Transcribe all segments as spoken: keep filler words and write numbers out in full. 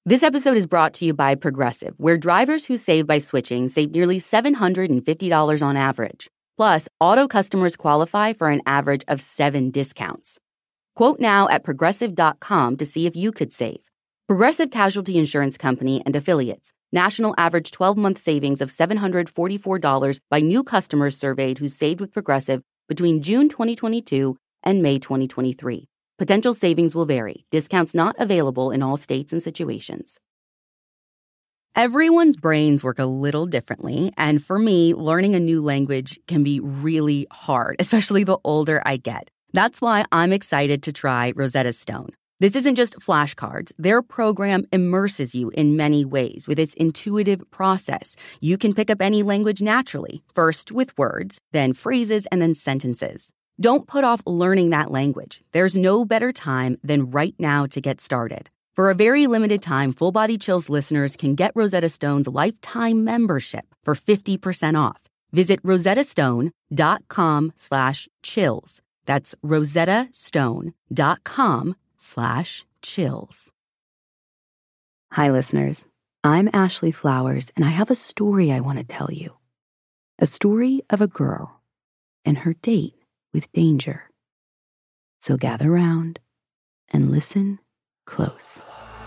This episode is brought to you by Progressive, where drivers who save by switching save nearly seven hundred fifty dollars on average. Plus, auto customers qualify for an average of seven discounts. Quote now at progressive dot com to see if you could save. Progressive Casualty Insurance Company and Affiliates. National average twelve-month savings of seven hundred forty-four dollars by new customers surveyed who saved with Progressive between June twenty twenty-two and May twenty twenty-three. Potential savings will vary. Discounts not available in all states and situations. Everyone's brains work a little differently, and for me, learning a new language can be really hard, especially the older I get. That's why I'm excited to try Rosetta Stone. This isn't just flashcards. Their program immerses you in many ways with its intuitive process. You can pick up any language naturally, first with words, then phrases, and then sentences. Don't put off learning that language. There's no better time than right now to get started. For a very limited time, Full Body Chills listeners can get Rosetta Stone's lifetime membership for fifty percent off. Visit rosettastone.com slash chills. That's rosettastone.com slash chills. Hi, listeners. I'm Ashley Flowers, and I have a story I want to tell you. A story of a girl and her date with danger. So gather round and listen close.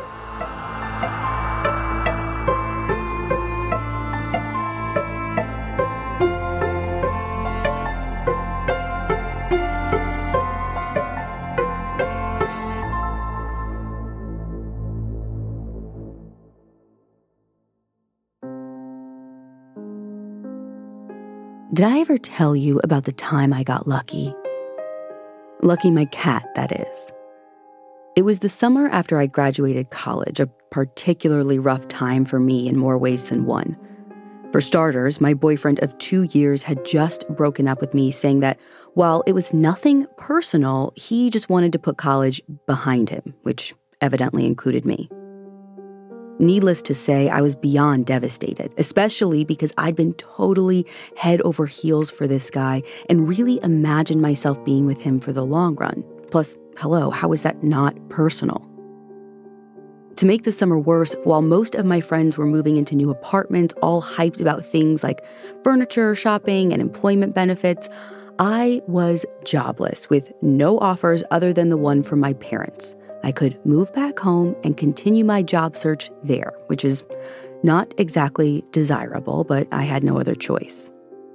Did I ever tell you about the time I got lucky? Lucky my cat, that is. It was the summer after I graduated college, a particularly rough time for me in more ways than one. For starters, my boyfriend of two years had just broken up with me, saying that while it was nothing personal, he just wanted to put college behind him, which evidently included me. Needless to say, I was beyond devastated, especially because I'd been totally head over heels for this guy and really imagined myself being with him for the long run. Plus, hello, how is that not personal? To make the summer worse, while most of my friends were moving into new apartments, all hyped about things like furniture, shopping, and employment benefits, I was jobless with no offers other than the one from my parents. I could move back home and continue my job search there, which is not exactly desirable, but I had no other choice.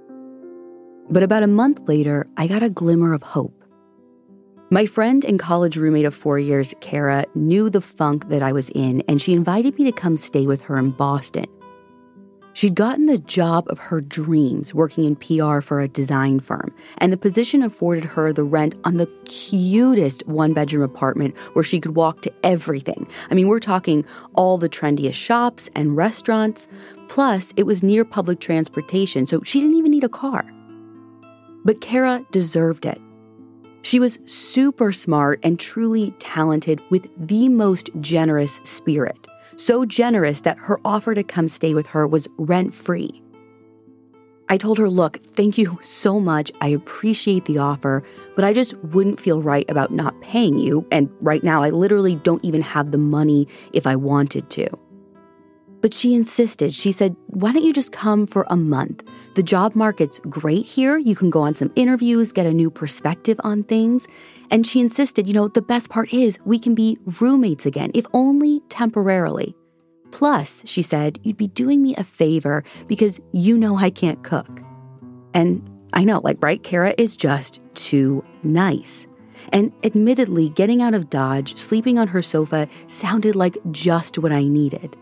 But about a month later, I got a glimmer of hope. My friend and college roommate of four years, Kara, knew the funk that I was in, and she invited me to come stay with her in Boston. She'd gotten the job of her dreams working in P R for a design firm, and the position afforded her the rent on the cutest one-bedroom apartment where she could walk to everything. I mean, we're talking all the trendiest shops and restaurants, plus it was near public transportation, so she didn't even need a car. But Kara deserved it. She was super smart and truly talented with the most generous spirit. So generous that her offer to come stay with her was rent-free. I told her, look, thank you so much. I appreciate the offer, but I just wouldn't feel right about not paying you. And right now, I literally don't even have the money if I wanted to. But she insisted. She said, why don't you just come for a month? The job market's great here. You can go on some interviews, get a new perspective on things. And she insisted, you know, the best part is we can be roommates again, if only temporarily. Plus, she said, you'd be doing me a favor because you know I can't cook. And I know, like, right, Kara is just too nice. And admittedly, getting out of Dodge, sleeping on her sofa sounded like just what I needed.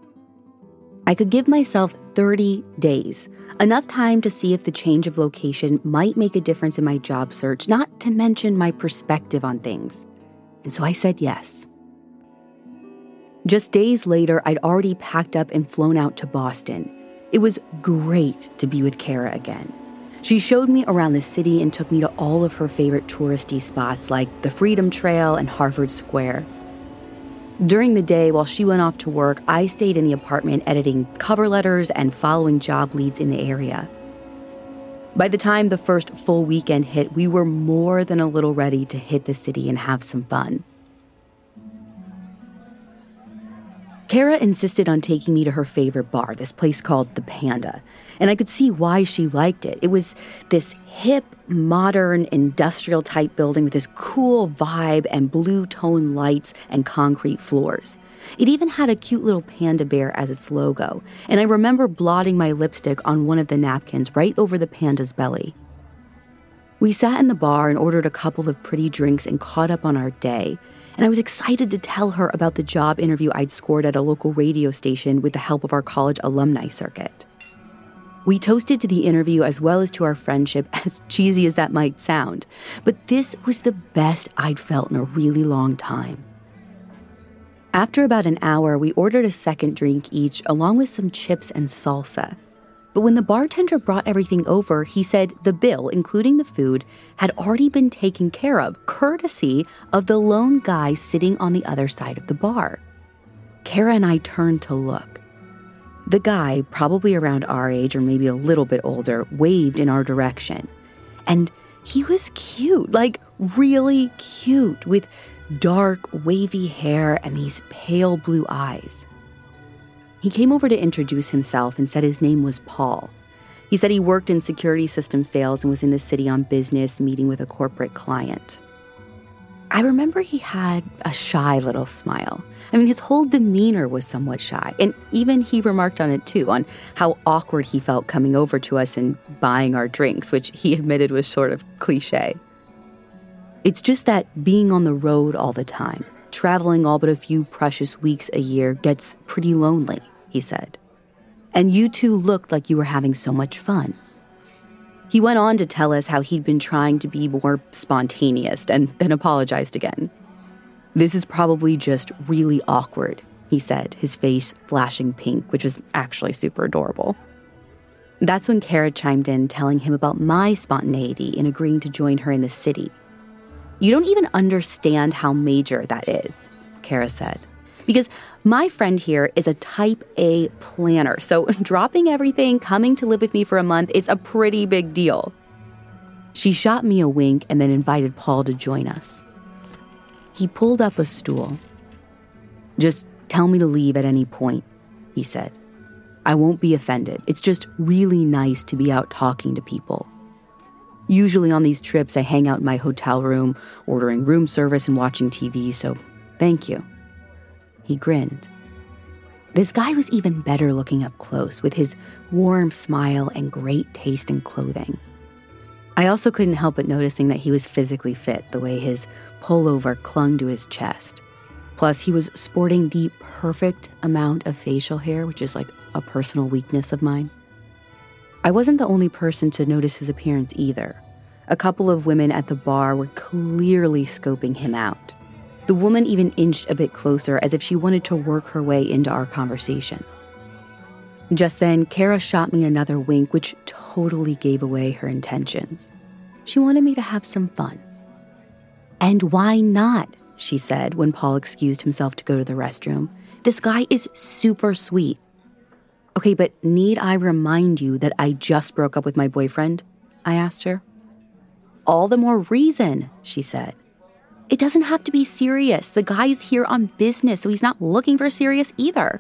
I could give myself thirty days, enough time to see if the change of location might make a difference in my job search, not to mention my perspective on things. And so I said yes. Just days later, I'd already packed up and flown out to Boston. It was great to be with Kara again. She showed me around the city and took me to all of her favorite touristy spots like the Freedom Trail and Harvard Square. During the day, while she went off to work, I stayed in the apartment editing cover letters and following job leads in the area. By the time the first full weekend hit, we were more than a little ready to hit the city and have some fun. Kara insisted on taking me to her favorite bar, this place called The Panda, and I could see why she liked it. It was this hip, modern, industrial-type building with this cool vibe and blue-tone lights and concrete floors. It even had a cute little panda bear as its logo, and I remember blotting my lipstick on one of the napkins right over the panda's belly. We sat in the bar and ordered a couple of pretty drinks and caught up on our day, and I was excited to tell her about the job interview I'd scored at a local radio station with the help of our college alumni circuit. We toasted to the interview as well as to our friendship, as cheesy as that might sound, but this was the best I'd felt in a really long time. After about an hour, we ordered a second drink each, along with some chips and salsa. But when the bartender brought everything over, he said the bill, including the food, had already been taken care of, courtesy of the lone guy sitting on the other side of the bar. Kara and I turned to look. The guy, probably around our age or maybe a little bit older, waved in our direction. And he was cute, like really cute, with dark, wavy hair and these pale blue eyes. He came over to introduce himself and said his name was Paul. He said he worked in security system sales and was in the city on business, meeting with a corporate client. I remember he had a shy little smile. I mean, his whole demeanor was somewhat shy, and even he remarked on it too, on how awkward he felt coming over to us and buying our drinks, which he admitted was sort of cliche. It's just that being on the road all the time, traveling all but a few precious weeks a year, gets pretty lonely, he said. And you two looked like you were having so much fun. He went on to tell us how he'd been trying to be more spontaneous and then apologized again. This is probably just really awkward, he said, his face flashing pink, which was actually super adorable. That's when Kara chimed in, telling him about my spontaneity in agreeing to join her in the city. You don't even understand how major that is, Kara said. Because my friend here is a type A planner, so dropping everything, coming to live with me for a month, is a pretty big deal. She shot me a wink and then invited Paul to join us. He pulled up a stool. Just tell me to leave at any point, he said. I won't be offended. It's just really nice to be out talking to people. Usually on these trips, I hang out in my hotel room, ordering room service and watching T V, so thank you. He grinned. This guy was even better looking up close, with his warm smile and great taste in clothing. I also couldn't help but noticing that he was physically fit, the way his pullover clung to his chest. Plus, he was sporting the perfect amount of facial hair, which is like a personal weakness of mine. I wasn't the only person to notice his appearance either. A couple of women at the bar were clearly scoping him out. The woman even inched a bit closer, as if she wanted to work her way into our conversation. Just then, Kara shot me another wink, which totally gave away her intentions. She wanted me to have some fun. And why not? She said when Paul excused himself to go to the restroom. This guy is super sweet. Okay, but need I remind you that I just broke up with my boyfriend? I asked her. All the more reason, she said. It doesn't have to be serious. The guy's here on business, so he's not looking for serious either.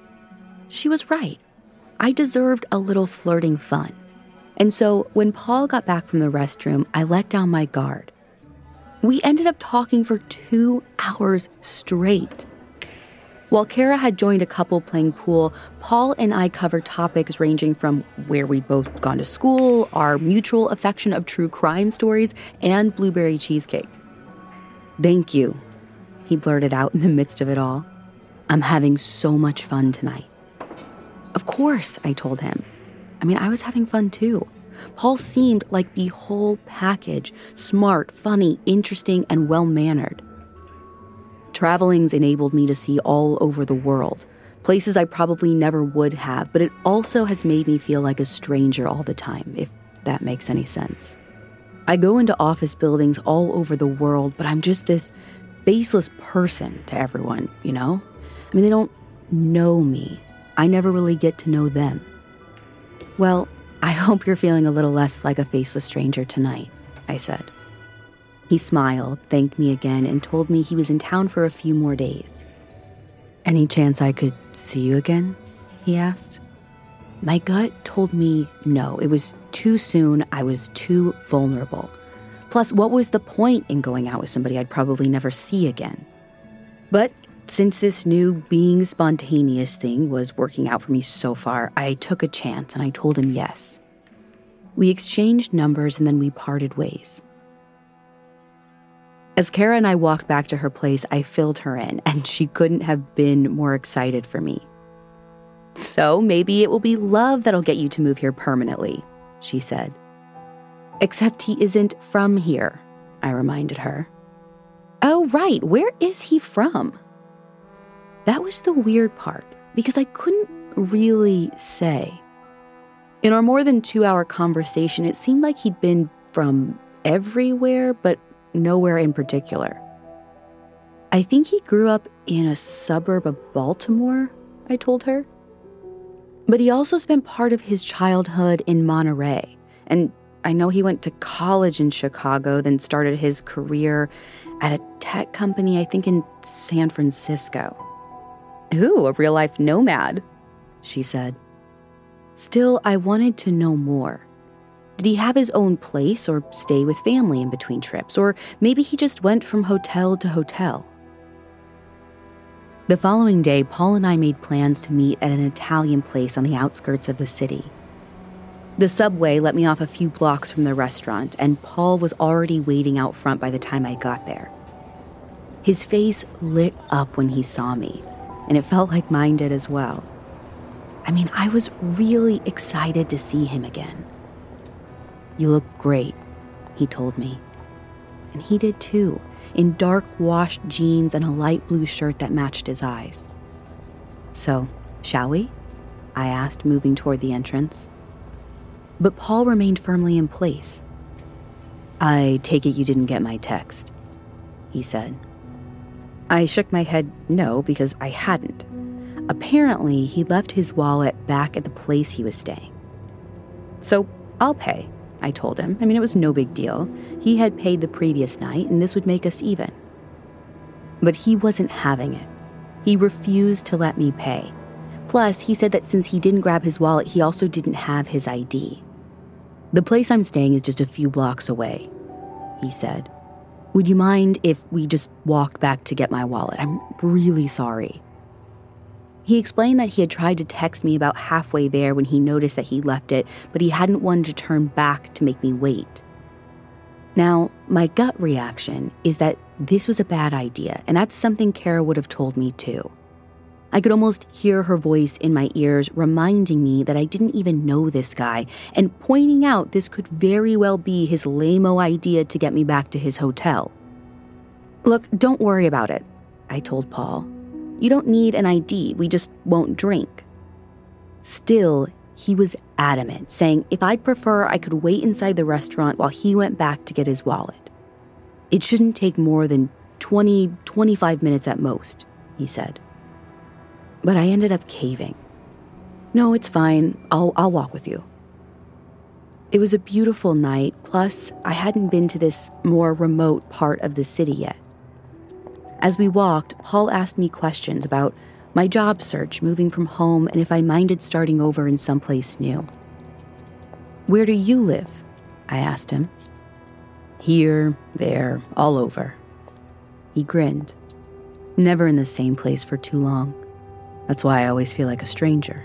She was right. I deserved a little flirting fun. And so when Paul got back from the restroom, I let down my guard. We ended up talking for two hours straight. While Kara had joined a couple playing pool, Paul and I covered topics ranging from where we'd both gone to school, our mutual affection of true crime stories, and blueberry cheesecake. Thank you, he blurted out in the midst of it all. I'm having so much fun tonight. Of course, I told him. I mean, I was having fun too. Paul seemed like the whole package, smart, funny, interesting, and well-mannered. Traveling's enabled me to see all over the world, places I probably never would have, but it also has made me feel like a stranger all the time, if that makes any sense. I go into office buildings all over the world, but I'm just this faceless person to everyone, you know? I mean, they don't know me. I never really get to know them. Well, I hope you're feeling a little less like a faceless stranger tonight, I said. He smiled, thanked me again, and told me he was in town for a few more days. Any chance I could see you again?" he asked. My gut told me no, it was too soon, I was too vulnerable. Plus, what was the point in going out with somebody I'd probably never see again? But since this new being spontaneous thing was working out for me so far, I took a chance and I told him yes. We exchanged numbers and then we parted ways. As Kara and I walked back to her place, I filled her in, and she couldn't have been more excited for me. "So maybe it will be love that'll get you to move here permanently," she said. "Except he isn't from here," I reminded her. "Oh, right, where is he from?" That was the weird part, because I couldn't really say. In our more than two-hour conversation, it seemed like he'd been from everywhere, but nowhere in particular. "I think he grew up in a suburb of Baltimore," I told her. "But he also spent part of his childhood in Monterey, and I know he went to college in Chicago, then started his career at a tech company, I think in San Francisco." "Ooh, a real-life nomad," she said. Still, I wanted to know more. Did he have his own place or stay with family in between trips? Or maybe he just went from hotel to hotel. The following day, Paul and I made plans to meet at an Italian place on the outskirts of the city. The subway let me off a few blocks from the restaurant, and Paul was already waiting out front by the time I got there. His face lit up when he saw me, and it felt like mine did as well. I mean, I was really excited to see him again. "You look great," he told me. And he did too, in dark washed jeans and a light blue shirt that matched his eyes. "So, shall we?" I asked, moving toward the entrance. But Paul remained firmly in place. "I take it you didn't get my text," he said. I shook my head no, because I hadn't. Apparently, he left his wallet back at the place he was staying. "So, I'll pay," I told him. I mean, it was no big deal. He had paid the previous night, and this would make us even. But he wasn't having it. He refused to let me pay. Plus, he said that since he didn't grab his wallet, he also didn't have his I D. "The place I'm staying is just a few blocks away," he said. "Would you mind if we just walked back to get my wallet? I'm really sorry." He explained that he had tried to text me about halfway there when he noticed that he left it, but he hadn't wanted to turn back to make me wait. Now, my gut reaction is that this was a bad idea, and that's something Kara would have told me too. I could almost hear her voice in my ears reminding me that I didn't even know this guy, and pointing out this could very well be his lame-o idea to get me back to his hotel. "Look, don't worry about it," I told Paul. "You don't need an I D, we just won't drink." Still, he was adamant, saying if I'd prefer, I could wait inside the restaurant while he went back to get his wallet. "It shouldn't take more than twenty, twenty-five minutes at most," he said. But I ended up caving. "No, it's fine, I'll, I'll walk with you." It was a beautiful night, plus I hadn't been to this more remote part of the city yet. As we walked, Paul asked me questions about my job search, moving from home, and if I minded starting over in someplace new. "Where do you live?" I asked him. "Here, there, all over." He grinned. "Never in the same place for too long. That's why I always feel like a stranger."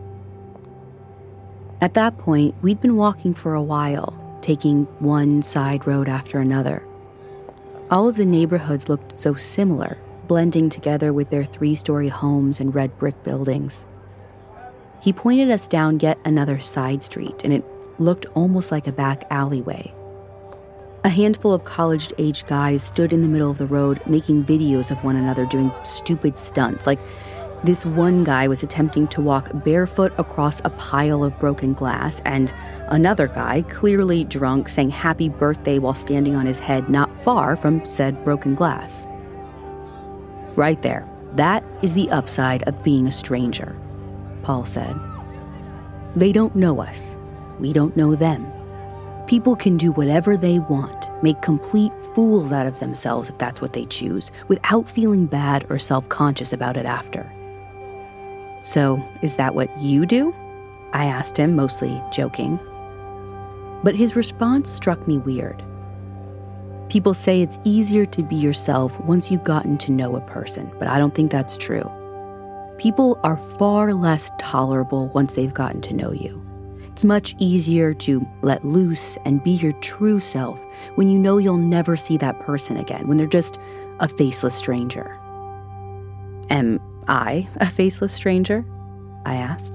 At that point, we'd been walking for a while, taking one side road after another. All of the neighborhoods looked so similar, blending together with their three-story homes and red brick buildings. He pointed us down yet another side street, and it looked almost like a back alleyway. A handful of college-aged guys stood in the middle of the road making videos of one another doing stupid stunts, like this one guy was attempting to walk barefoot across a pile of broken glass, and another guy, clearly drunk, sang happy birthday while standing on his head not far from said broken glass. "Right there. That is the upside of being a stranger," Paul said. "They don't know us. We don't know them. People can do whatever they want, make complete fools out of themselves if that's what they choose, without feeling bad or self-conscious about it after. So, is that what you do? I asked him, mostly joking. But his response struck me weird. People say it's easier to be yourself once you've gotten to know a person, but I don't think that's true. People are far less tolerable once they've gotten to know you. It's much easier to let loose and be your true self when you know you'll never see that person again, when they're just a faceless stranger. Am I a faceless stranger? I asked.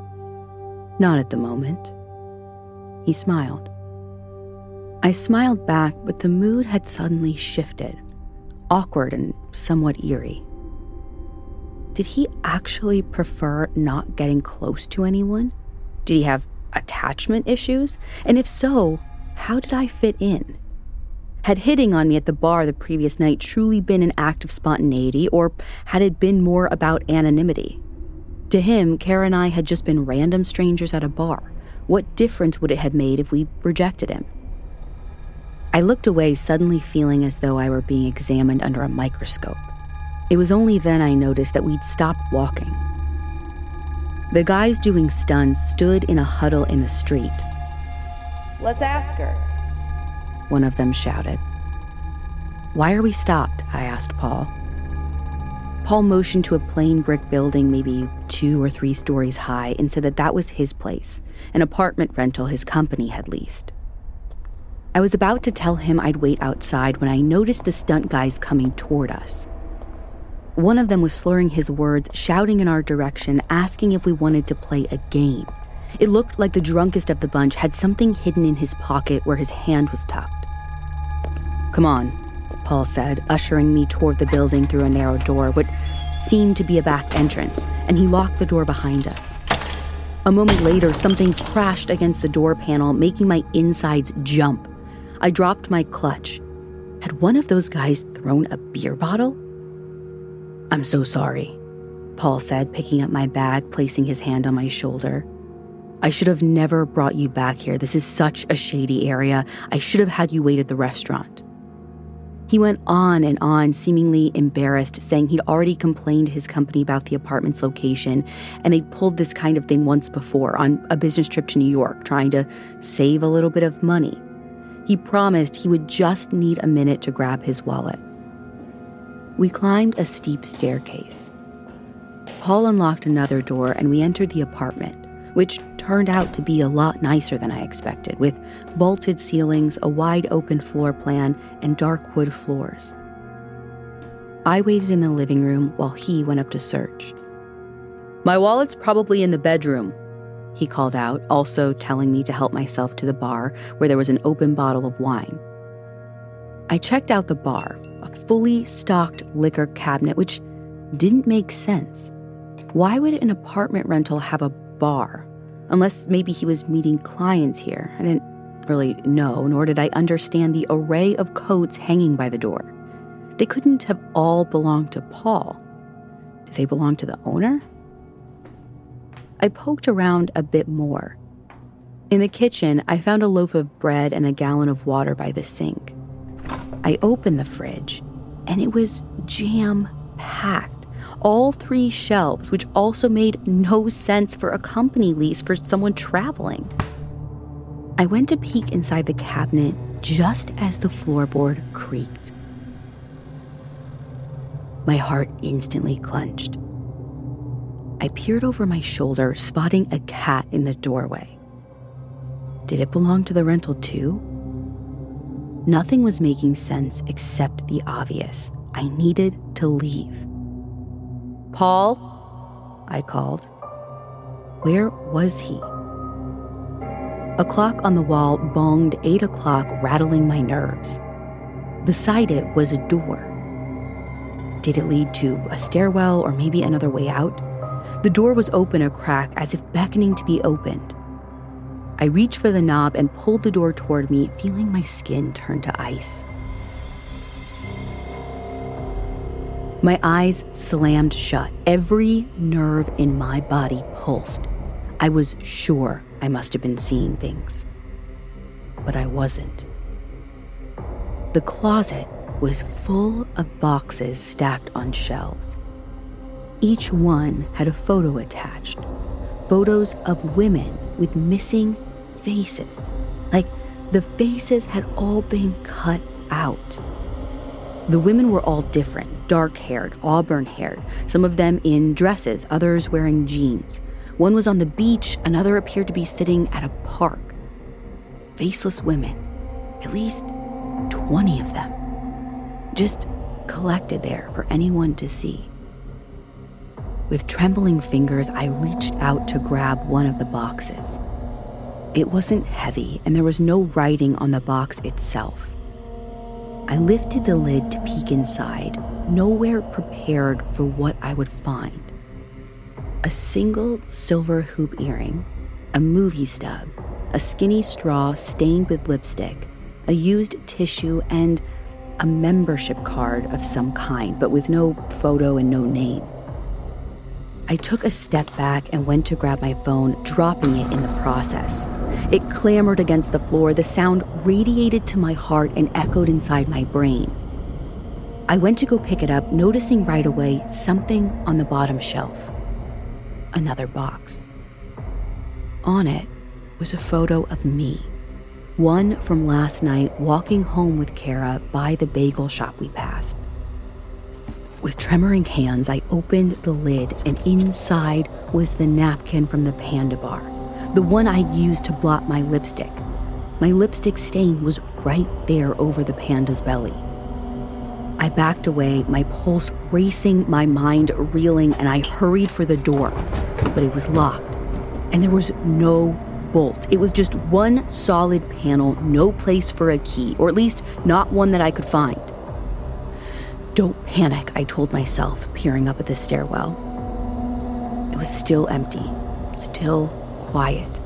Not at the moment. He smiled. I smiled back, but the mood had suddenly shifted, awkward and somewhat eerie. Did he actually prefer not getting close to anyone? Did he have attachment issues? And if so, how did I fit in? Had hitting on me at the bar the previous night truly been an act of spontaneity, or had it been more about anonymity? To him, Kara and I had just been random strangers at a bar. What difference would it have made if we rejected him? I looked away, suddenly feeling as though I were being examined under a microscope. It was only then I noticed that we'd stopped walking. The guys doing stunts stood in a huddle in the street. "Let's ask her," one of them shouted. "Why are we stopped?" I asked Paul. Paul motioned to a plain brick building maybe two or three stories high and said that that was his place, an apartment rental his company had leased. I was about to tell him I'd wait outside when I noticed the stunt guys coming toward us. One of them was slurring his words, shouting in our direction, asking if we wanted to play a game. It looked like the drunkest of the bunch had something hidden in his pocket where his hand was tucked. "Come on," Paul said, ushering me toward the building through a narrow door, what seemed to be a back entrance, and he locked the door behind us. A moment later, something crashed against the door panel, making my insides jump. I dropped my clutch. Had one of those guys thrown a beer bottle? "I'm so sorry," Paul said, picking up my bag, placing his hand on my shoulder. "I should have never brought you back here. This is such a shady area. I should have had you wait at the restaurant." He went on and on, seemingly embarrassed, saying he'd already complained to his company about the apartment's location, and they'd pulled this kind of thing once before on a business trip to New York, trying to save a little bit of money. He promised he would just need a minute to grab his wallet. We climbed a steep staircase. Paul unlocked another door and we entered the apartment, which turned out to be a lot nicer than I expected, with vaulted ceilings, a wide open floor plan, and dark wood floors. I waited in the living room while he went up to search. "My wallet's probably in the bedroom," he called out, also telling me to help myself to the bar where there was an open bottle of wine. I checked out the bar, a fully stocked liquor cabinet, which didn't make sense. Why would an apartment rental have a bar? Unless maybe he was meeting clients here. I didn't really know, nor did I understand the array of coats hanging by the door. They couldn't have all belonged to Paul. Did they belong to the owner? I poked around a bit more. In the kitchen, I found a loaf of bread and a gallon of water by the sink. I opened the fridge, and it was jam-packed. All three shelves, which also made no sense for a company lease for someone traveling. I went to peek inside the cabinet just as the floorboard creaked. My heart instantly clenched. I peered over my shoulder, spotting a cat in the doorway. Did it belong to the rental too? Nothing was making sense except the obvious. I needed to leave. "Paul?" I called. Where was he? A clock on the wall bonged eight o'clock, rattling my nerves. Beside it was a door. Did it lead to a stairwell or maybe another way out? The door was open a crack, as if beckoning to be opened. I reached for the knob and pulled the door toward me, feeling my skin turn to ice. My eyes slammed shut. Every nerve in my body pulsed. I was sure I must have been seeing things. But I wasn't. The closet was full of boxes stacked on shelves. Each one had a photo attached. Photos of women with missing faces. Like the faces had all been cut out. The women were all different, dark-haired, auburn-haired, some of them in dresses, others wearing jeans. One was on the beach, another appeared to be sitting at a park. Faceless women, at least twenty of them, just collected there for anyone to see. With trembling fingers, I reached out to grab one of the boxes. It wasn't heavy, and there was no writing on the box itself. I lifted the lid to peek inside, nowhere prepared for what I would find. A single silver hoop earring, a movie stub, a skinny straw stained with lipstick, a used tissue, and a membership card of some kind, but with no photo and no name. I took a step back and went to grab my phone, dropping it in the process. It clambered against the floor. The sound radiated to my heart and echoed inside my brain. I went to go pick it up, noticing right away something on the bottom shelf. Another box. On it was a photo of me. One from last night walking home with Kara by the bagel shop we passed. With tremoring hands, I opened the lid, and inside was the napkin from the Panda bar, the one I'd used to blot my lipstick. My lipstick stain was right there over the panda's belly. I backed away, my pulse racing, my mind reeling, and I hurried for the door, but it was locked, and there was no bolt. It was just one solid panel, no place for a key, or at least not one that I could find. Don't panic, I told myself, peering up at the stairwell. It was still empty, still quiet.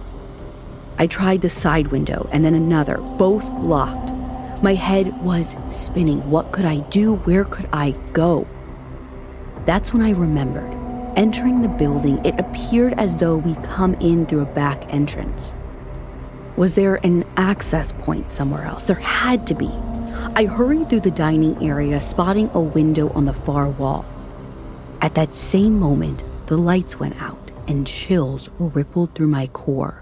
I tried the side window and then another, both locked. My head was spinning. What could I do? Where could I go? That's when I remembered. Entering the building, it appeared as though we'd come in through a back entrance. Was there an access point somewhere else? There had to be. I hurried through the dining area, spotting a window on the far wall. At that same moment, the lights went out and chills rippled through my core.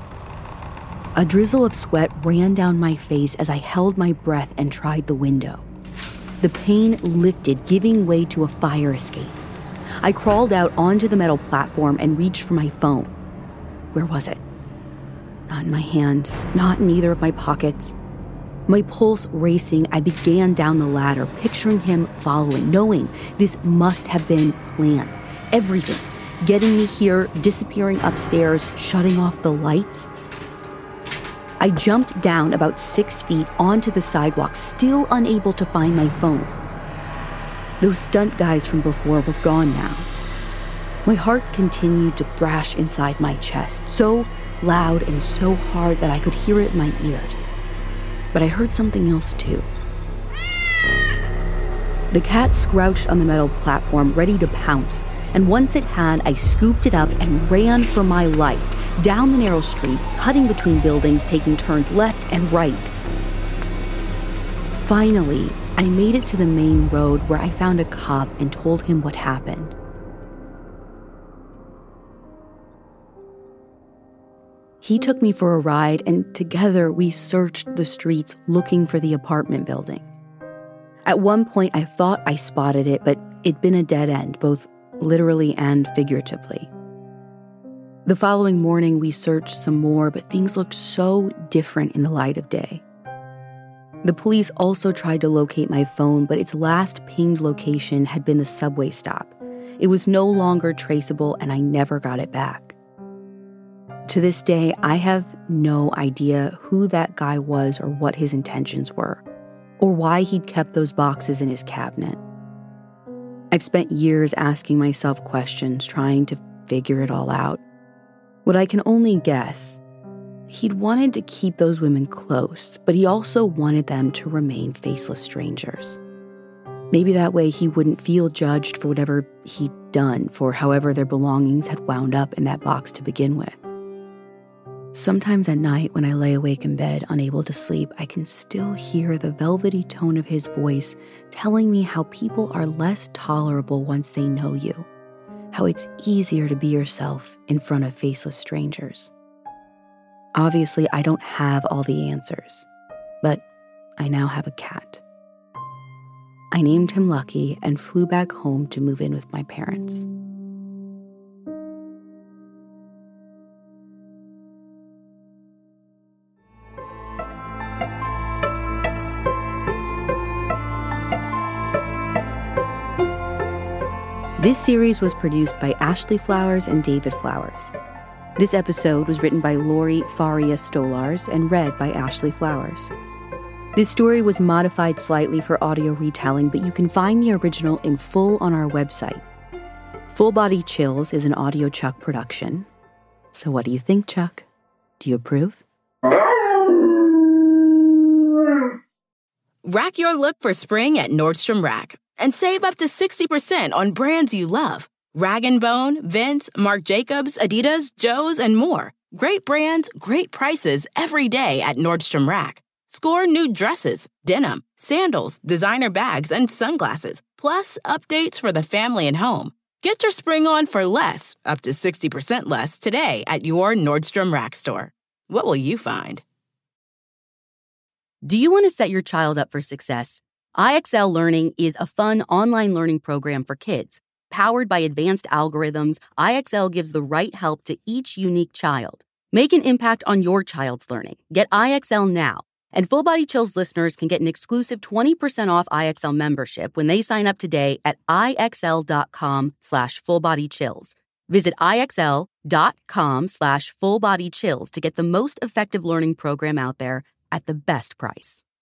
A drizzle of sweat ran down my face as I held my breath and tried the window. The pane lifted, giving way to a fire escape. I crawled out onto the metal platform and reached for my phone. Where was it? Not in my hand, not in either of my pockets. My pulse racing, I began down the ladder, picturing him following, knowing this must have been planned. Everything. Getting me here, disappearing upstairs, shutting off the lights. I jumped down about six feet onto the sidewalk, still unable to find my phone. Those stunt guys from before were gone now. My heart continued to thrash inside my chest, so loud and so hard that I could hear it in my ears. But I heard something else too. The cat scrouched on the metal platform, ready to pounce, and once it had, I scooped it up and ran for my life, down the narrow street, cutting between buildings, taking turns left and right. Finally, I made it to the main road where I found a cop and told him what happened. He took me for a ride, and together we searched the streets looking for the apartment building. At one point, I thought I spotted it, but it'd been a dead end, both literally and figuratively. The following morning, we searched some more, but things looked so different in the light of day. The police also tried to locate my phone, but its last pinged location had been the subway stop. It was no longer traceable, and I never got it back. To this day, I have no idea who that guy was or what his intentions were, or why he'd kept those boxes in his cabinet. I've spent years asking myself questions, trying to figure it all out. What I can only guess, he'd wanted to keep those women close, but he also wanted them to remain faceless strangers. Maybe that way he wouldn't feel judged for whatever he'd done, for however their belongings had wound up in that box to begin with. Sometimes at night when I lay awake in bed, unable to sleep, I can still hear the velvety tone of his voice telling me how people are less tolerable once they know you, how it's easier to be yourself in front of faceless strangers. Obviously, I don't have all the answers, but I now have a cat. I named him Lucky and flew back home to move in with my parents. This series was produced by Ashley Flowers and David Flowers. This episode was written by Lori Faria Stolars and read by Ashley Flowers. This story was modified slightly for audio retelling, but you can find the original in full on our website. Full Body Chills is an Audio Chuck production. So what do you think, Chuck? Do you approve? Rack your look for spring at Nordstrom Rack and save up to sixty percent on brands you love. Rag and Bone, Vince, Marc Jacobs, Adidas, Joe's, and more. Great brands, great prices every day at Nordstrom Rack. Score new dresses, denim, sandals, designer bags, and sunglasses, plus updates for the family and home. Get your spring on for less, up to sixty percent less, today at your Nordstrom Rack store. What will you find? Do you want to set your child up for success? I X L Learning is a fun online learning program for kids. Powered by advanced algorithms, I X L gives the right help to each unique child. Make an impact on your child's learning. Get I X L now. And Full Body Chills listeners can get an exclusive twenty percent off I X L membership when they sign up today at IXL.com slash fullbodychills. Visit IXL.com slash fullbodychills to get the most effective learning program out there at the best price.